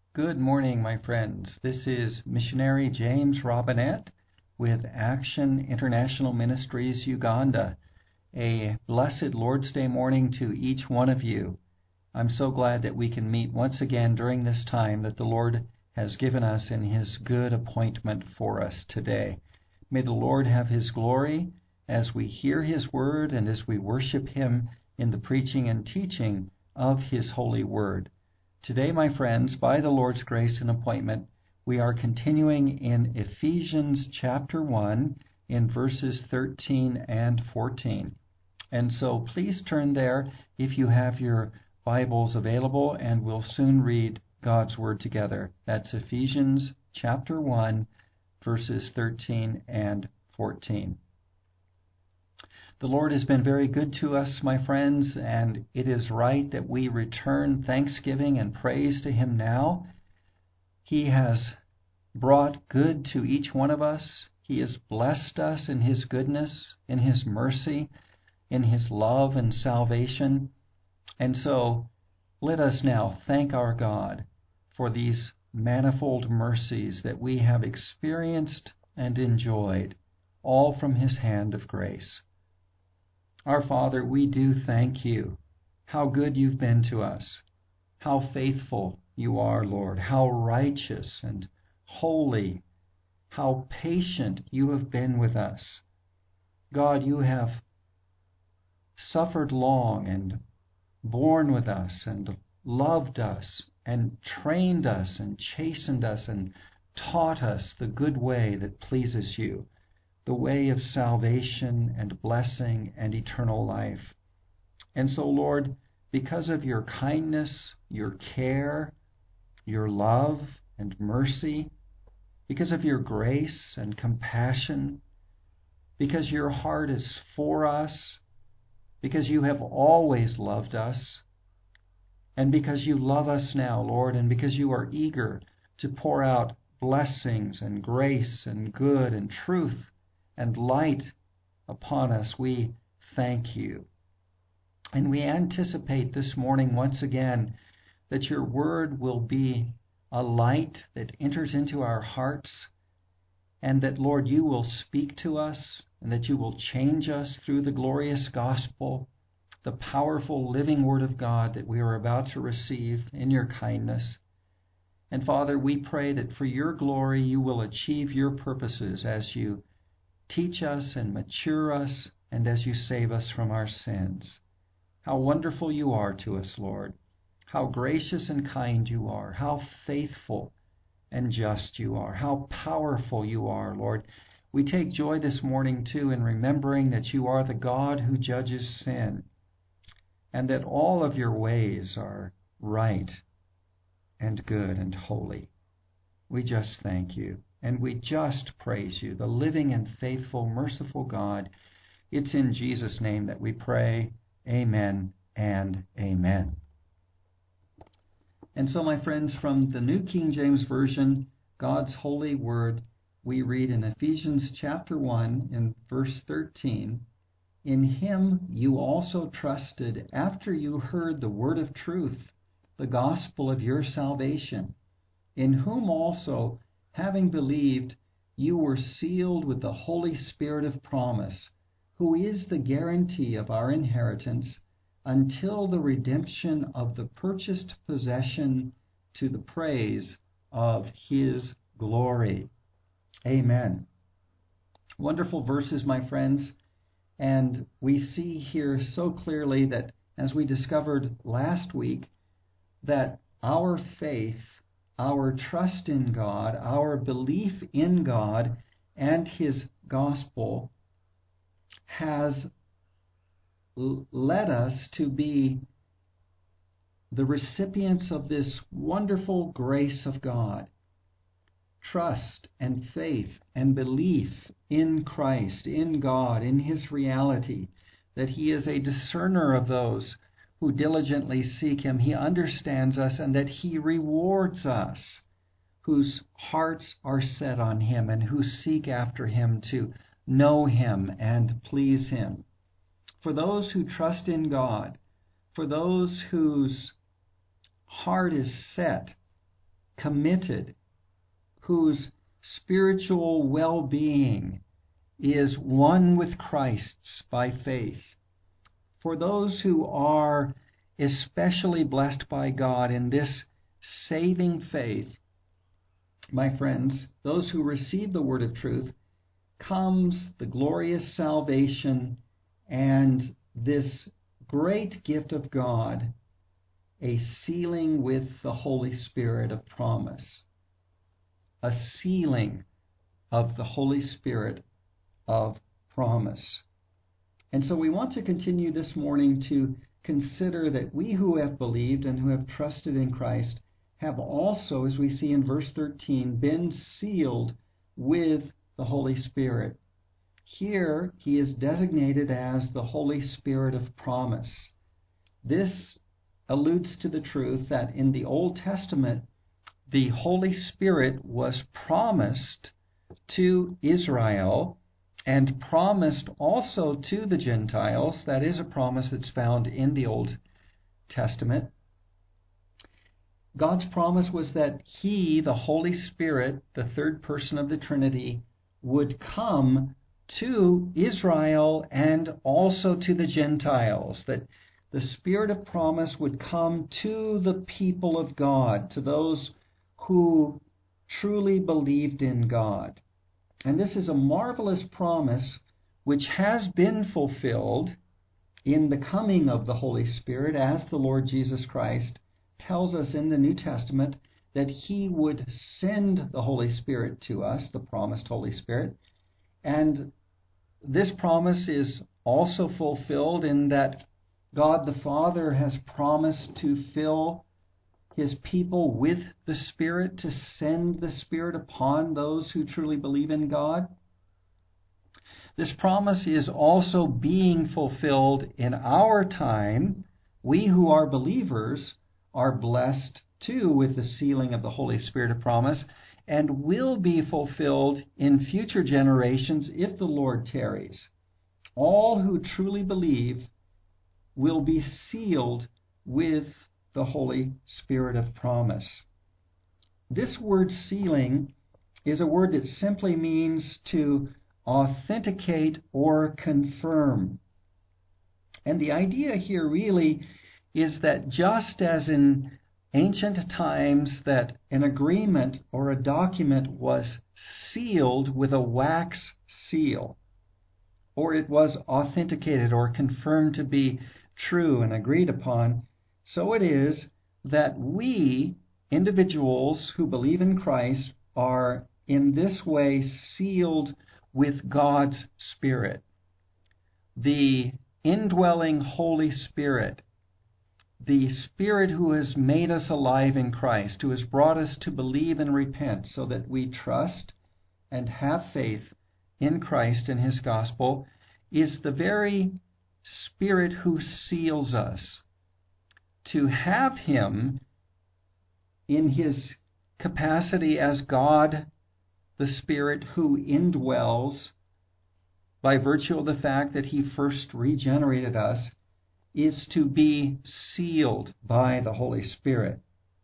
Good morning, my friends. This is missionary James Robinette with Action International Ministries Uganda. A blessed Lord's Day morning to each one of you. I'm so glad that we can meet once again during this time that the Lord has given us in His good appointment for us today. May the Lord have His glory as we hear His word and as we worship Him in the preaching and teaching of His holy word. Today, my friends, by the Lord's grace and appointment, we are continuing in Ephesians chapter 1 in verses 13 and 14. And so please turn there if you have your Bibles available, and we'll soon read God's Word together. That's Ephesians chapter 1, verses 13 and 14. The Lord has been very good to us, my friends, and it is right that we return thanksgiving and praise to Him now. He has brought good to each one of us. He has blessed us in His goodness, in His mercy, in His love and salvation. And so let us now thank our God for these manifold mercies that we have experienced and enjoyed, all from His hand of grace. Our Father, we do thank You. How good You've been to us. How faithful You are, Lord. How righteous and holy. How patient You have been with us. God, You have suffered long and borne with us and loved us and trained us and chastened us and taught us the good way that pleases You, the way of salvation and blessing and eternal life. And so, Lord, because of Your kindness, Your care, Your love and mercy, because of Your grace and compassion, because Your heart is for us, because You have always loved us, and because You love us now, Lord, and because You are eager to pour out blessings and grace and good and truth and light upon us, we thank You. And we anticipate this morning once again that Your word will be a light that enters into our hearts, and that, Lord, You will speak to us, and that You will change us through the glorious gospel, the powerful living word of God that we are about to receive in Your kindness. And Father, we pray that for Your glory You will achieve Your purposes as You teach us and mature us, and as You save us from our sins. How wonderful You are to us, Lord. How gracious and kind You are. How faithful and just You are. How powerful You are, Lord. We take joy this morning, too, in remembering that You are the God who judges sin, and that all of Your ways are right and good and holy. We just thank You, and we just praise You, the living and faithful, merciful God. It's in Jesus' name that we pray. Amen and amen. And so, my friends, from the New King James Version, God's holy word, we read in Ephesians chapter 1 in verse 13, "In Him you also trusted after you heard the word of truth, the gospel of your salvation, in whom also, having believed, you were sealed with the Holy Spirit of promise, who is the guarantee of our inheritance until the redemption of the purchased possession to the praise of His glory." Amen. Wonderful verses, my friends. And we see here so clearly that, as we discovered last week, that our faith, our trust in God, our belief in God and His gospel has led us to be the recipients of this wonderful grace of God. Trust and faith and belief in Christ, in God, in His reality, that He is a discerner of those who diligently seek Him. He understands us, and that He rewards us whose hearts are set on Him and who seek after Him to know Him and please Him. For those who trust in God, for those whose heart is set committed, whose spiritual well-being is one with Christ's by faith. For those who are especially blessed by God in this saving faith, my friends, those who receive the word of truth, comes the glorious salvation and this great gift of God, a sealing with the Holy Spirit of promise. A sealing of the Holy Spirit of promise. And so we want to continue this morning to consider that we who have believed and who have trusted in Christ have also, as we see in verse 13, been sealed with the Holy Spirit. Here he is designated as the Holy Spirit of promise. This alludes to the truth that in the Old Testament, the Holy Spirit was promised to Israel and promised also to the Gentiles. That is a promise that's found in the Old Testament. God's promise was that He, the Holy Spirit, the third person of the Trinity, would come to Israel and also to the Gentiles, that the Spirit of promise would come to the people of God, to those who truly believed in God. And this is a marvelous promise which has been fulfilled in the coming of the Holy Spirit, as the Lord Jesus Christ tells us in the New Testament that He would send the Holy Spirit to us, the promised Holy Spirit. And this promise is also fulfilled in that God the Father has promised to fill His people with the Spirit, to send the Spirit upon those who truly believe in God. This promise is also being fulfilled in our time. We who are believers are blessed too with the sealing of the Holy Spirit of promise, and will be fulfilled in future generations if the Lord tarries. All who truly believe will be sealed with the Holy Spirit of promise. This word sealing is a word that simply means to authenticate or confirm. And the idea here really is that just as in ancient times that an agreement or a document was sealed with a wax seal, or it was authenticated or confirmed to be true and agreed upon, so it is that we, individuals who believe in Christ, are in this way sealed with God's Spirit. The indwelling Holy Spirit, the Spirit who has made us alive in Christ, who has brought us to believe and repent so that we trust and have faith in Christ and His gospel, is the very Spirit who seals us. To have Him in His capacity as God, the Spirit who indwells by virtue of the fact that He first regenerated us, is to be sealed by the Holy Spirit.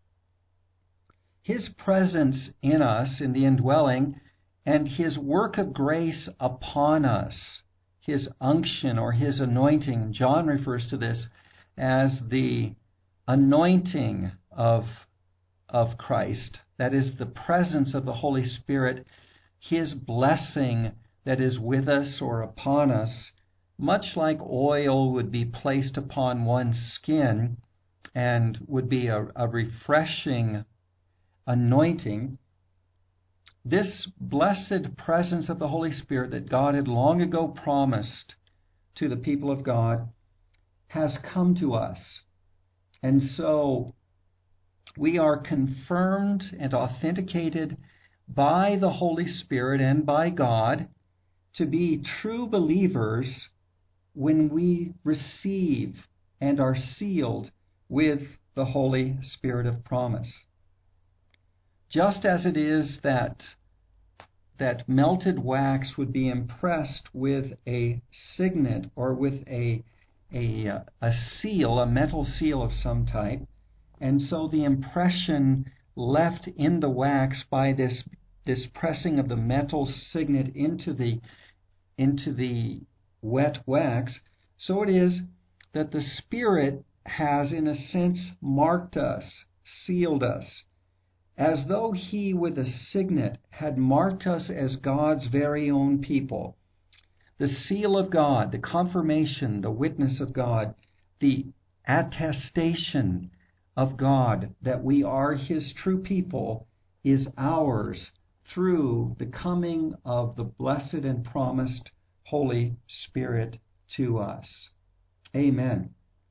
His presence in us, in the indwelling, and His work of grace upon us, His unction or His anointing. John refers to this as the anointing of Christ. That is the presence of the Holy Spirit, His blessing that is with us or upon us, much like oil would be placed upon one's skin and would be a refreshing anointing. This blessed presence of the Holy Spirit that God had long ago promised to the people of God has come to us. And so we are confirmed and authenticated by the Holy Spirit and by God to be true believers when we receive and are sealed with the Holy Spirit of promise. Just as it is that melted wax would be impressed with a signet or with a seal, a metal seal of some type, and so the impression left in the wax by this pressing of the metal signet into the wet wax, so it is that the Spirit has, in a sense, marked us, sealed us, as though He with a signet had marked us as God's very own people. The seal of God, the confirmation, the witness of God, the attestation of God that we are His true people is ours through the coming of the blessed and promised Holy Spirit to us. Amen.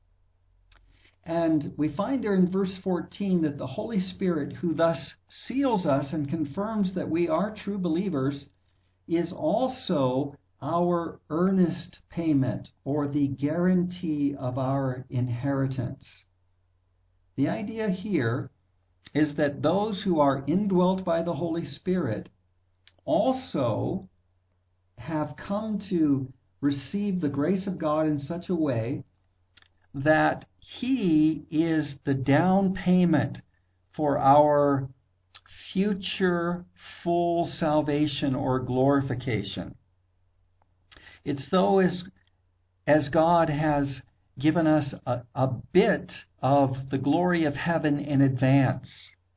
And we find there in verse 14 that the Holy Spirit, who thus seals us and confirms that we are true believers, is also our earnest payment, or the guarantee of our inheritance. The idea here is that those who are indwelt by the Holy Spirit also have come to receive the grace of God in such a way that He is the down payment for our future full salvation or glorification. It's though as God has given us a bit of the glory of heaven in advance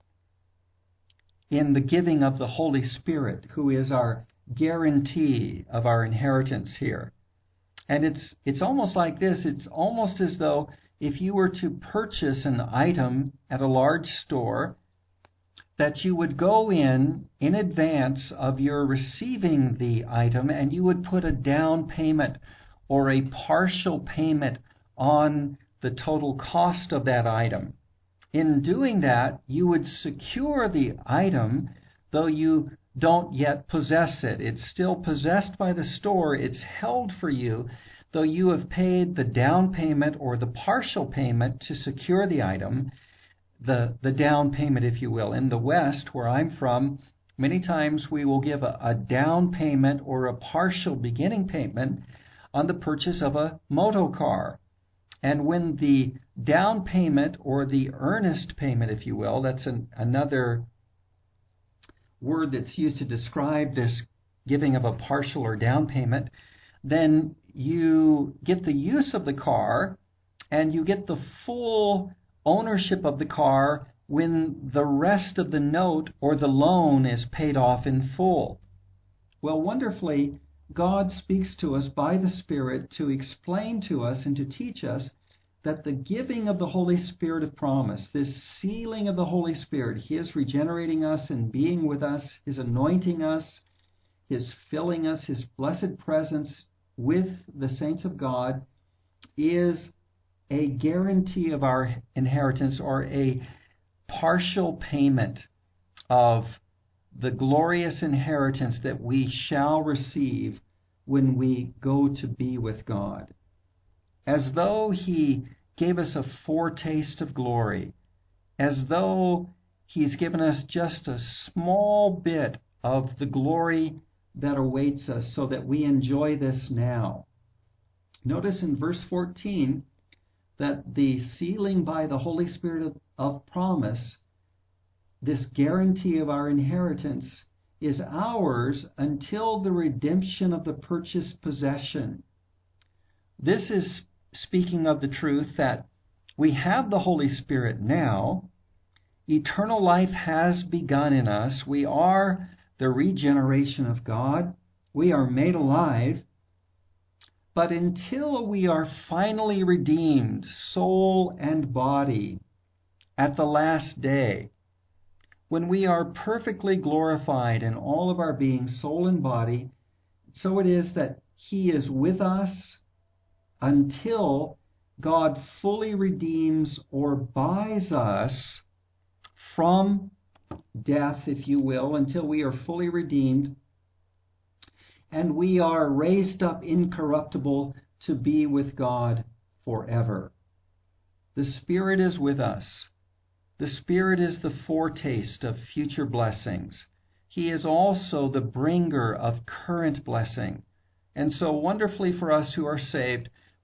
in the giving of the Holy Spirit, who is our guarantee of our inheritance here. And it's almost like this. It's almost as though if you were to purchase an item at a large store, that you would go in advance of your receiving the item, and you would put a down payment or a partial payment on the total cost of that item. In doing that, you would secure the item, though you don't yet possess it. It's still possessed by the store. It's held for you, though you have paid the down payment or the partial payment to secure the item, the down payment, if you will. In the West, where I'm from, many times we will give a down payment or a partial beginning payment on the purchase of a motor car. And when the down payment or the earnest payment, if you will, that's another word that's used to describe this giving of a partial or down payment, then you get the use of the car and you get the full ownership of the car when the rest of the note or the loan is paid off in full. Well, wonderfully, God speaks to us by the Spirit to explain to us and to teach us that the giving of the Holy Spirit of promise, this sealing of the Holy Spirit, His regenerating us and being with us, His anointing us, His filling us, His blessed presence with the saints of God, is a guarantee of our inheritance, or a partial payment of the glorious inheritance that we shall receive when we go to be with God. As though He gave us a foretaste of glory, as though He's given us just a small bit of the glory that awaits us so that we enjoy this now. Notice in verse 14 that the sealing by the Holy Spirit of promise, this guarantee of our inheritance, is ours until the redemption of the purchased possession. This is speaking of the truth that we have the Holy Spirit now. Eternal life has begun in us. We are the regeneration of God. We are made alive. But until we are finally redeemed, soul and body, at the last day, when we are perfectly glorified in all of our being, soul and body, so it is that He is with us until God fully redeems or buys us from death, if you will, until we are fully redeemed and we are raised up incorruptible to be with God forever. The Spirit is with us. The Spirit is the foretaste of future blessings. He is also the bringer of current blessing. And so wonderfully for us who are saved,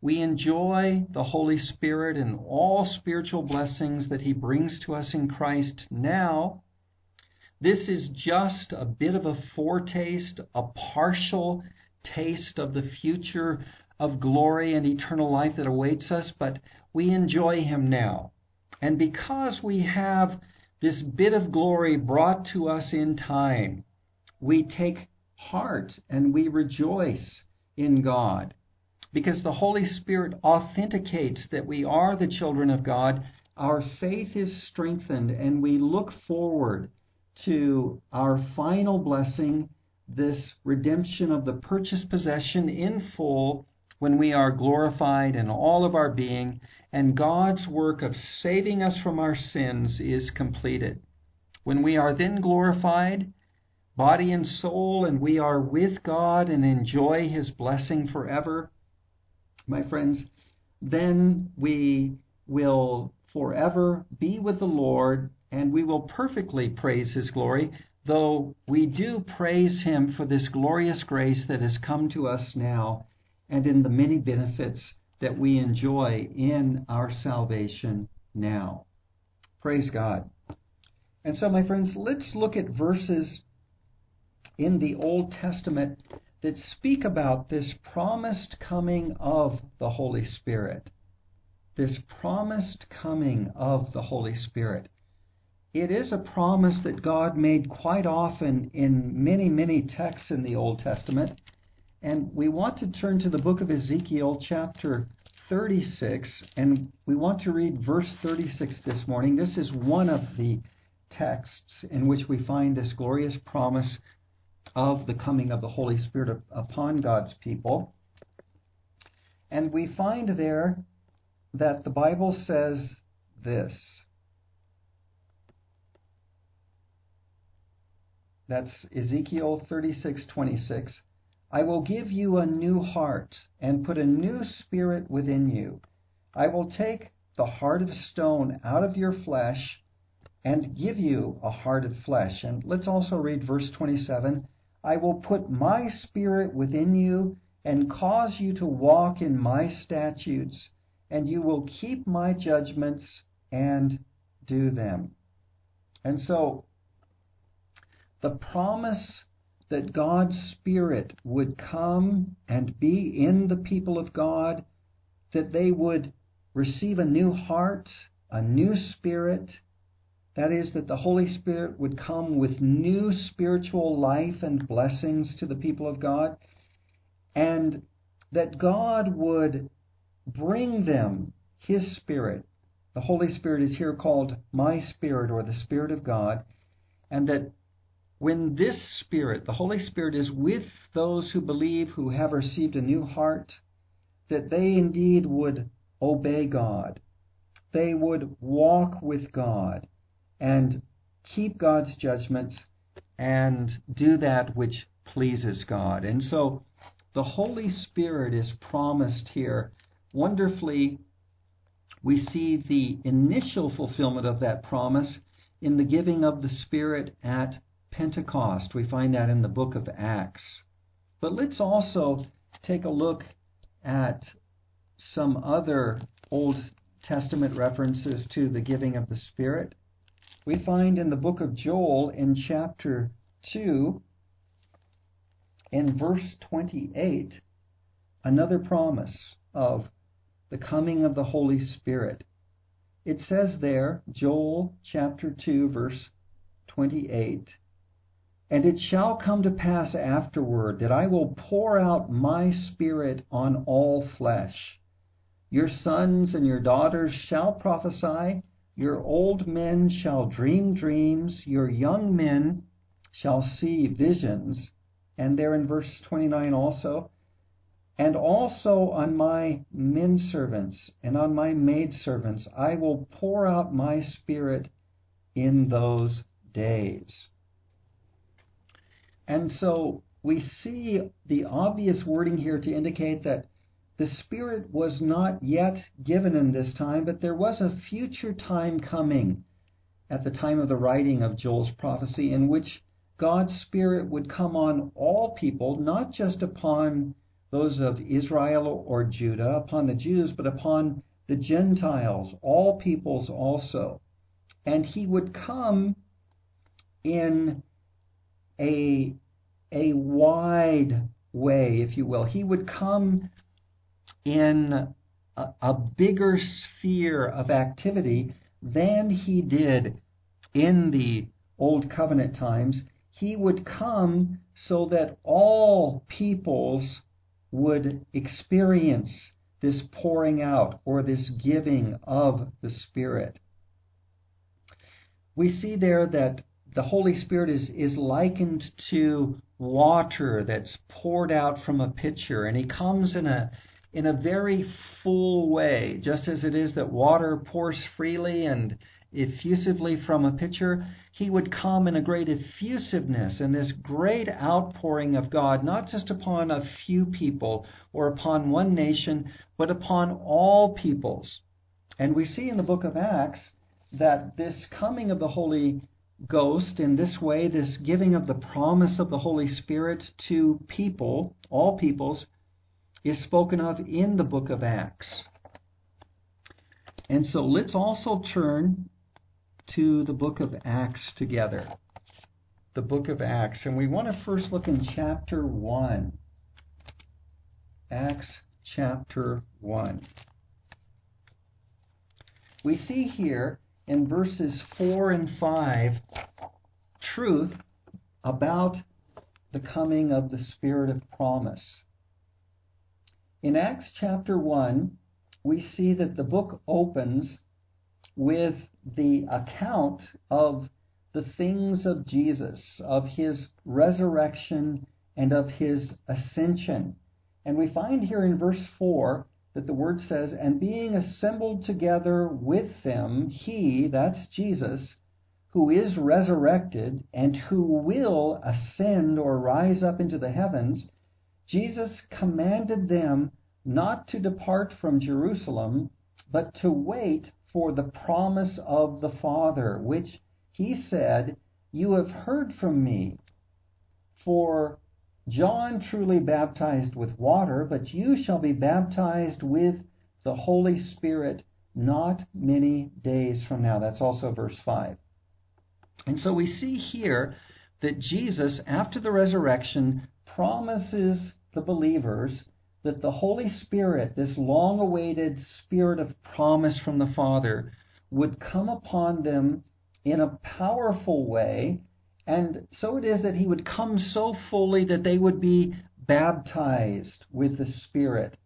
We enjoy the Holy Spirit and all spiritual blessings that He brings to us in Christ now. This is just a bit of a foretaste, a partial taste of the future of glory and eternal life that awaits us, but we enjoy Him now. And because we have this bit of glory brought to us in time, we take heart and we rejoice in God, because the Holy Spirit authenticates that we are the children of God. Our faith is strengthened, and we look forward to our final blessing, this redemption of the purchased possession in full, when we are glorified in all of our being, and God's work of saving us from our sins is completed. When we are then glorified, body and soul, and we are with God and enjoy His blessing forever, my friends, then we will forever be with the Lord, and we will perfectly praise His glory, though we do praise Him for this glorious grace that has come to us now, and in the many benefits that we enjoy in our salvation now. Praise God. And so, my friends, let's look at verses in the Old Testament that speak about this promised coming of the Holy Spirit. This promised coming of the Holy Spirit. It is a promise that God made quite often in many, many texts in the Old Testament. And we want to turn to the book of Ezekiel, chapter 36, and we want to read verse 36 this morning. This is one of the texts in which we find this glorious promise of the coming of the Holy Spirit upon God's people. And we find there that the Bible says this. That's Ezekiel 36:26. I will give you a new heart and put a new spirit within you. I will take the heart of stone out of your flesh and give you a heart of flesh. And let's also read verse 27. I will put my spirit within you and cause you to walk in my statutes, and you will keep my judgments and do them. And so, the promise that God's Spirit would come and be in the people of God, that they would receive a new heart, a new spirit, that is, that the Holy Spirit would come with new spiritual life and blessings to the people of God, and that God would bring them His Spirit. The Holy Spirit is here called my Spirit, or the Spirit of God, and that when this Spirit, the Holy Spirit, is with those who believe, who have received a new heart, that they indeed would obey God. They would walk with God and keep God's judgments and do that which pleases God. And so the Holy Spirit is promised here. Wonderfully, we see the initial fulfillment of that promise in the giving of the Spirit at Pentecost. We find that in the book of Acts. But let's also take a look at some other Old Testament references to the giving of the Spirit. We find in the book of Joel in chapter 2, in verse 28, another promise of the coming of the Holy Spirit. It says there, Joel chapter 2, verse 28, and it shall come to pass afterward that I will pour out my Spirit on all flesh. Your sons and your daughters shall prophesy, your old men shall dream dreams, your young men shall see visions. And there in verse 29 also, and also on my men servants and on my maid servants I will pour out my Spirit in those days. And so we see the obvious wording here to indicate that the Spirit was not yet given in this time, but there was a future time coming at the time of the writing of Joel's prophecy in which God's Spirit would come on all people, not just upon those of Israel or Judah, upon the Jews, but upon the Gentiles, all peoples also. And he would come in a wide way, if you will. He would come in a bigger sphere of activity than he did in the Old Covenant times. He would come so that all peoples would experience this pouring out or this giving of the Spirit. We see there that the Holy Spirit is likened to water that's poured out from a pitcher, and he comes in a very full way, just as it is that water pours freely and effusively from a pitcher. He would come in a great effusiveness and this great outpouring of God, not just upon a few people or upon one nation, but upon all peoples. And we see in the book of Acts that this coming of the Holy Ghost in this way, this giving of the promise of the Holy Spirit to people, all peoples, is spoken of in the book of Acts. And so let's also turn to the book of Acts together. The book of Acts. And we want to first look in chapter 1. Acts chapter 1. We see here in verses 4 and 5 truth about the coming of the Spirit of promise. In Acts chapter 1, we see that the book opens with the account of the things of Jesus, of his resurrection and of his ascension. And we find here in verse 4 that the word says, "And being assembled together with them, he," that's Jesus, "who is resurrected and who will ascend or rise up into the heavens, Jesus commanded them not to depart from Jerusalem, but to wait for the promise of the Father, which he said, 'You have heard from me. For John truly baptized with water, but you shall be baptized with the Holy Spirit not many days from now.'" That's also verse 5. And so we see here that Jesus, after the resurrection, promises the believers that the Holy Spirit, this long-awaited Spirit of promise from the Father, would come upon them in a powerful way. And so it is that he would come so fully that they would be baptized with the Spirit.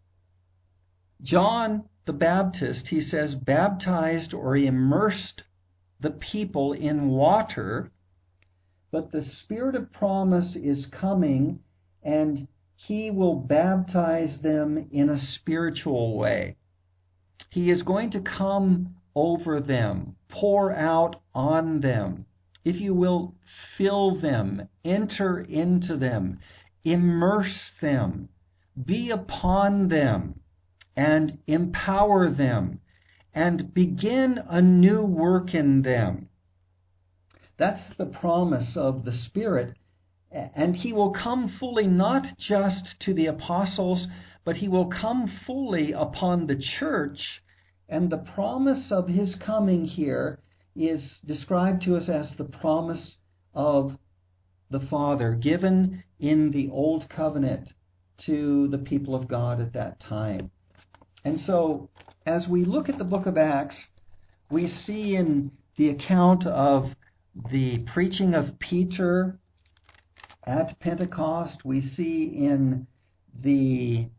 John the Baptist, he says, baptized or immersed the people in water, but the Spirit of promise is coming, and he will baptize them in a spiritual way. He is going to come over them, pour out on them, if you will, fill them, enter into them, immerse them, be upon them, and empower them, and begin a new work in them. That's the promise of the Spirit. And he will come fully not just to the apostles, but he will come fully upon the church. And the promise of his coming here is described to us as the promise of the Father, given in the Old Covenant to the people of God at that time. And so, as we look at the book of Acts, we see in the account of the preaching of Peter at Pentecost, we see in the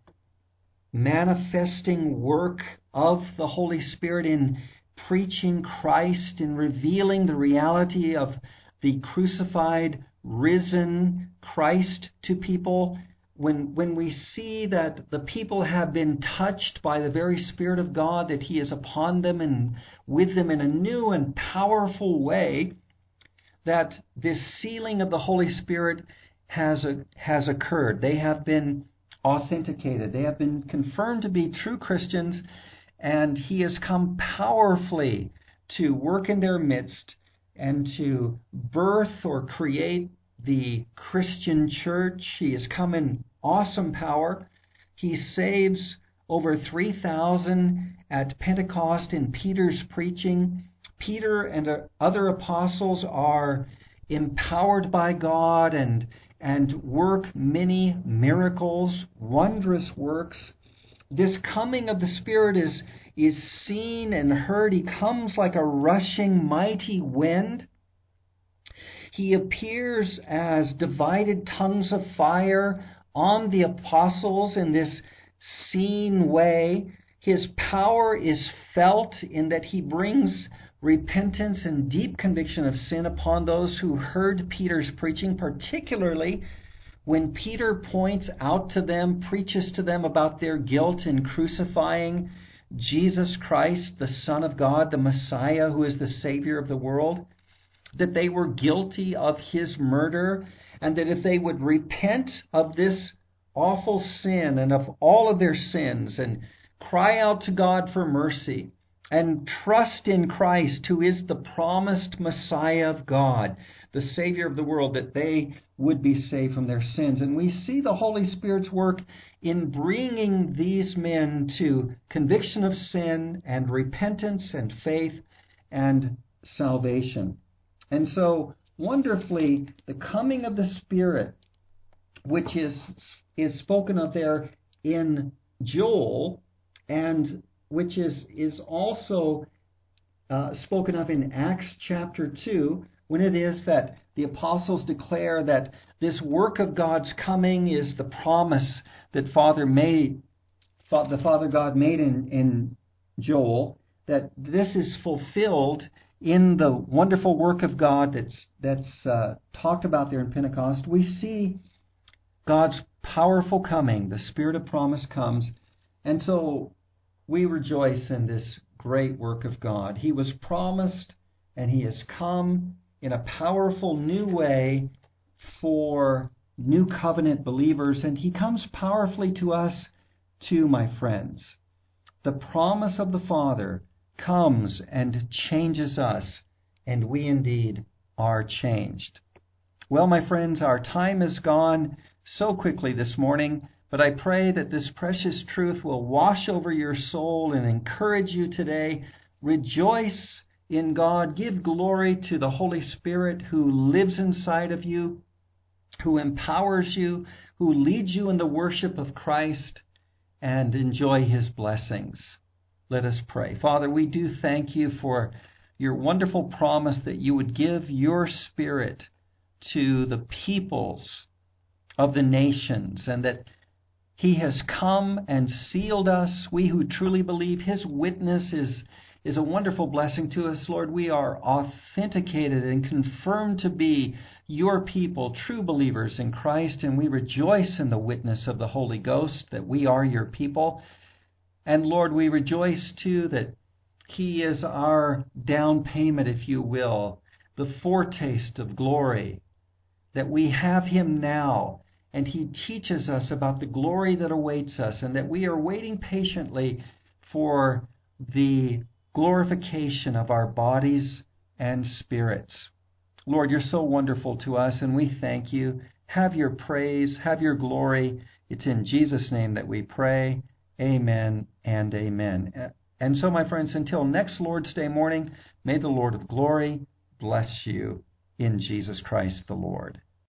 manifesting work of the Holy Spirit in preaching Christ, in revealing the reality of the crucified, risen Christ to people. When we see that the people have been touched by the very Spirit of God, that he is upon them and with them in a new and powerful way, that this sealing of the Holy Spirit has occurred. They have been authenticated. They have been confirmed to be true Christians, and he has come powerfully to work in their midst and to birth or create the Christian church. He has come in awesome power, He saves over 3,000 at Pentecost in Peter's preaching. Peter and other apostles are empowered by God and work many miracles, wondrous works. This coming of the Spirit is seen and heard. He comes like a rushing mighty wind. He appears as divided tongues of fire on the apostles in this seen way. His power is felt in that he brings repentance and deep conviction of sin upon those who heard Peter's preaching, particularly when Peter points out to them, preaches to them about their guilt in crucifying Jesus Christ, the Son of God, the Messiah, who is the Savior of the world, that they were guilty of his murder, and that if they would repent of this awful sin and of all of their sins and cry out to God for mercy and trust in Christ, who is the promised Messiah of God, the Savior of the world, that they would be saved from their sins. And we see the Holy Spirit's work in bringing these men to conviction of sin and repentance and faith and salvation. And so, wonderfully, the coming of the Spirit, which is spoken of there in Joel, and which is also spoken of in Acts chapter 2, when it is that the apostles declare that this work of God's coming is the promise that the Father God made in Joel, that this is fulfilled in the wonderful work of God that's talked about there in Pentecost. We see God's powerful coming. The Spirit of promise comes. And so we rejoice in this great work of God. He was promised, and he has come in a powerful new way for new covenant believers. And he comes powerfully to us too, my friends. The promise of the Father comes and changes us, and we indeed are changed. Well, my friends, our time is gone so quickly this morning, but I pray that this precious truth will wash over your soul and encourage you today. Rejoice in God. Give glory to the Holy Spirit who lives inside of you, who empowers you, who leads you in the worship of Christ, and enjoy his blessings. Let us pray. Father, we do thank you for your wonderful promise that you would give your Spirit to the peoples of the nations, and that he has come and sealed us. We who truly believe his witness is a wonderful blessing to us. Lord, we are authenticated and confirmed to be your people, true believers in Christ, and we rejoice in the witness of the Holy Ghost that we are your people. And Lord, we rejoice too that he is our down payment, if you will, the foretaste of glory, that we have him now, and he teaches us about the glory that awaits us, and that we are waiting patiently for the glorification of our bodies and spirits. Lord, you're so wonderful to us, and we thank you. Have your praise, have your glory. It's in Jesus' name that we pray. Amen and amen. And so, my friends, until next Lord's Day morning, may the Lord of glory bless you in Jesus Christ the Lord.